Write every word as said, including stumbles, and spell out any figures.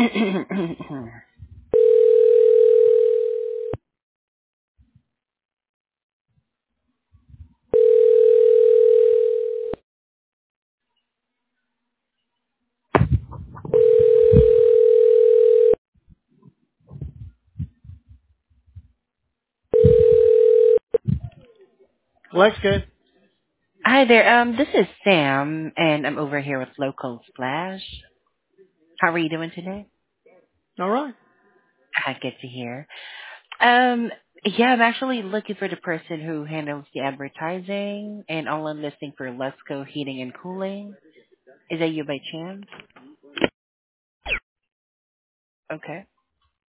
Looks good. Hi there. Um, this is Sam, and I'm over here with Local Splash. How are you doing today? All right. Ah, good to hear. Um, yeah, I'm actually looking for the person who handles the advertising and online listing for Let's Go Heating and Cooling. Is that you by chance? Okay.